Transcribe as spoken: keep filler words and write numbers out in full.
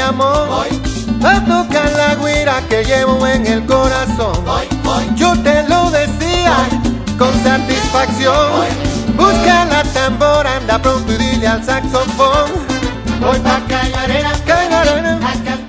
amor. voy, A tocar la güira que llevo en el corazón. voy, voy, Yo te lo decía con satisfacción. voy. Busca la tambora, anda pronto y dile al saxofón. Voy pa' Cañareras, Cañarena, a